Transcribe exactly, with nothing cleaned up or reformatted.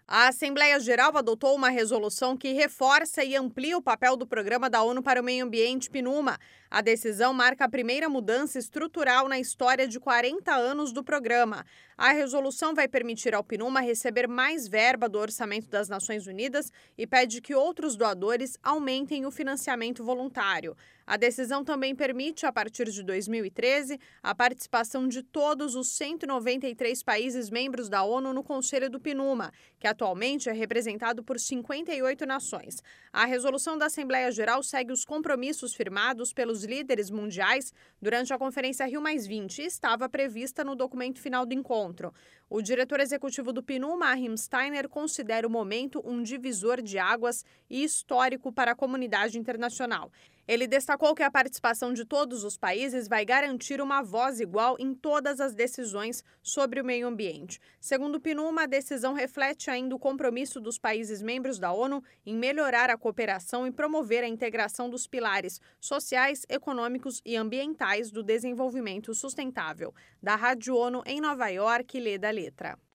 A Assembleia Geral adotou uma resolução que reforça e amplia o papel do Programa da ONU para o Meio Ambiente, PNUMA. A decisão marca a primeira mudança estrutural na história de quarenta anos do programa. A resolução vai permitir ao PNUMA receber mais verba do orçamento das Nações Unidas e pede que outros doadores aumentem o financiamento voluntário. A decisão também permite, a partir de dois mil e treze, a participação de todos os cento e noventa e três países membros da ONU no Conselho do PNUMA, que atualmente é representado por cinquenta e oito nações. A resolução da Assembleia Geral segue os compromissos firmados pelos líderes mundiais durante a Conferência Rio mais vinte e estava prevista no documento final do encontro. O diretor executivo do PNUMA, Achim Steiner, considera o momento um divisor de águas e histórico para a comunidade internacional. Ele destacou que a participação de todos os países vai garantir uma voz igual em todas as decisões sobre o meio ambiente. Segundo o PNUMA, a decisão reflete ainda o compromisso dos países membros da ONU em melhorar a cooperação e promover a integração dos pilares sociais, econômicos e ambientais do desenvolvimento sustentável. Da Rádio ONU em Nova York, Leda Letra.